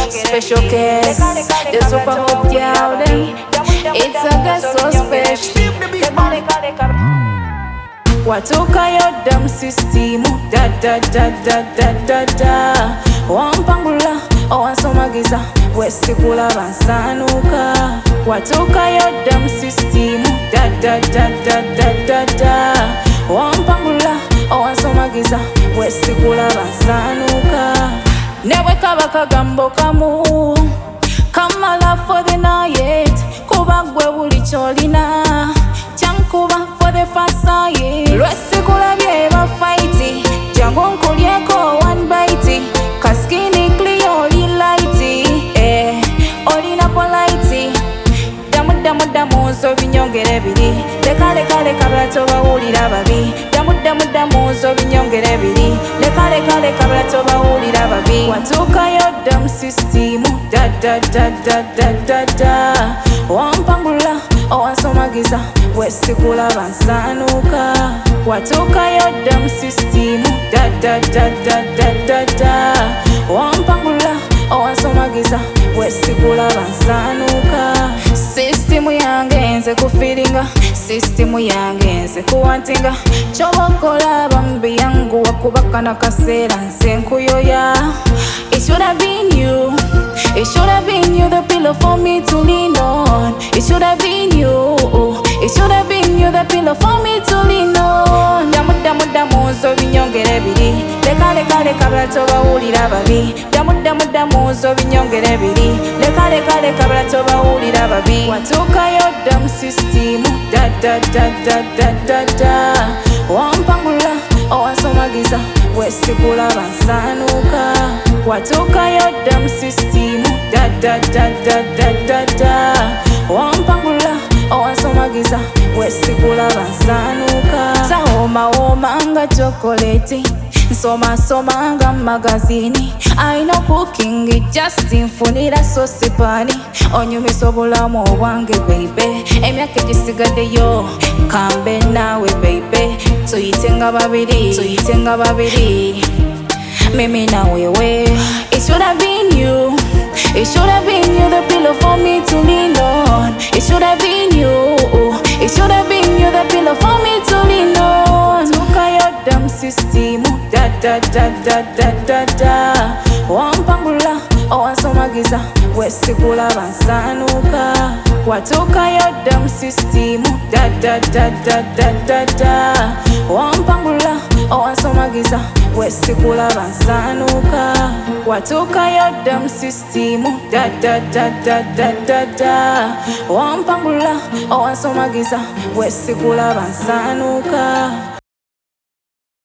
special case. The super hot girl them. It's a girl so special. Watuka yo dam system. Da da da da da da da. Wampangula owansomagiza wesikula bansanuka. Watuka yo dam system. Da da da da da da da. Wampangula owansomagiza wesikula bansanuka. Never kaba kagambo kamu kamala for the night. Kuba gwe buli cholina chankuba for the first night. Lwesikula byeba fighti jangu nkulyeko one bite. Kaskini clear oli lighty olina polite. Damu damu zo binyongere biri. Leka kabla tobawulira babi. Damu zo binyongere biri. Leka kabla tobawulira babi. Watuka yo dam system. Da da da da da da da. Wampangula owansomagiza wesikula bansanuka. Watuka yo dam system. Da da da da da da da. Wampangula owansomagiza wesikula bansanuka. System yange nze kufiringa. System yange nze kuwantinga. Chobokola bambi yangu wakubaka nakasera nze nkuyoya. It should have been you. It should have been you, the pillow for me to lean on. It should have been you. It should have been you, the pillow for me to lean on. Damu zo binyongere biri. Leka kabla tobawulira babi. Damu zo binyongere biri. Leka kabla tobawulira babi. Watuka yo dam system. Da da da da da da da. Wampangula owansomagiza wesikula bansanuka. Watuka yo dam system. Da da da da da da da. Wampangula owansomagiza wesikula bansanuka. Sahoma nga chocolate. Soma nga magazini. I know cooking it just infunira sauce pani. Onyumisa obulamu obwange baby. Emyaka egisigaddeyo kambe nawe baby. Tuyitenga babiri. Mimi na wewe. It should have been you. It should have been you, the pillow for me to lean on. It should have been you. It should have been you, the pillow for me to lean on. Tuka yo dam system. Da da da da da da da. Wampangula owansomagiza wesikula bansanuka. Watuka yo dam system. Da da da da da da da. Wampangula owansomagiza wesikula bansanuka. Watuka yo dam system. Da da da da da da da. Wampangula owansomagiza wesikula bansanuka.